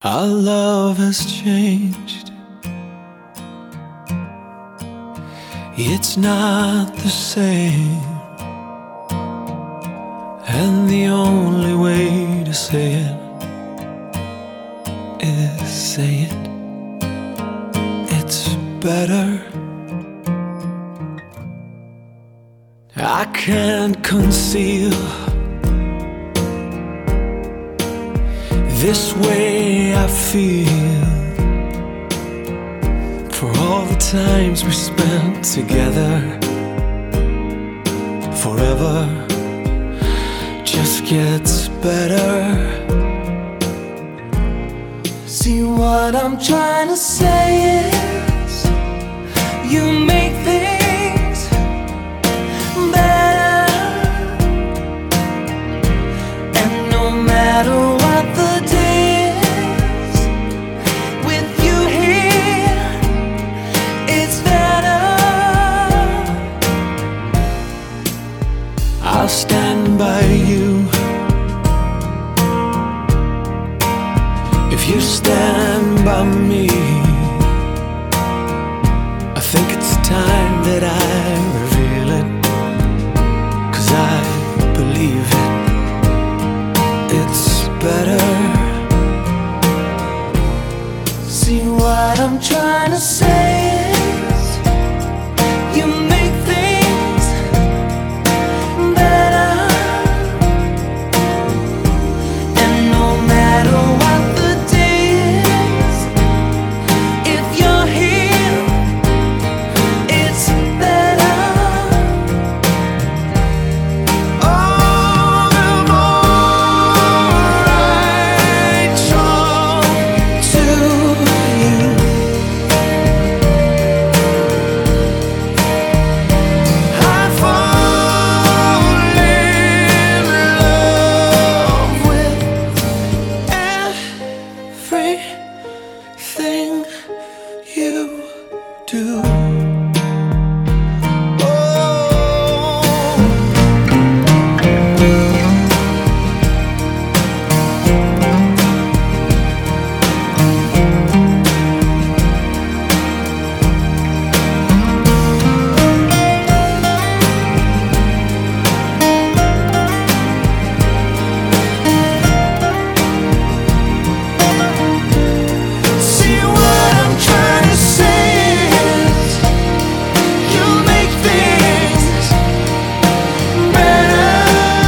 Our love has changed. It's not the same. And the only way to say it is say it. It's better. I can't conceal this way I feel for all the times we spent together. Forever just gets better. See, what I'm trying to say is you make things better. And no matter what the day is, with you here, it's better. I'll stand by you if you stand by me. I think it's time that I reveal it, 'cause I believe it. It's better. See, what I'm trying to say is you make things better. And no matter what the day is, if you're here, it's better. Oh, the more I talk to you, I fall in love with everything you do. See, what I'm trying to say is you make things better.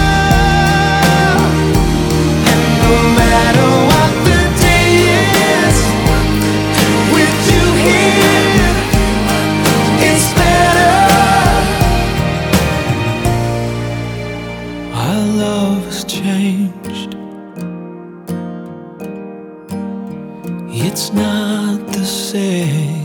And no matter what the day is, with you here, it's better. Our love has changed. It's not the same.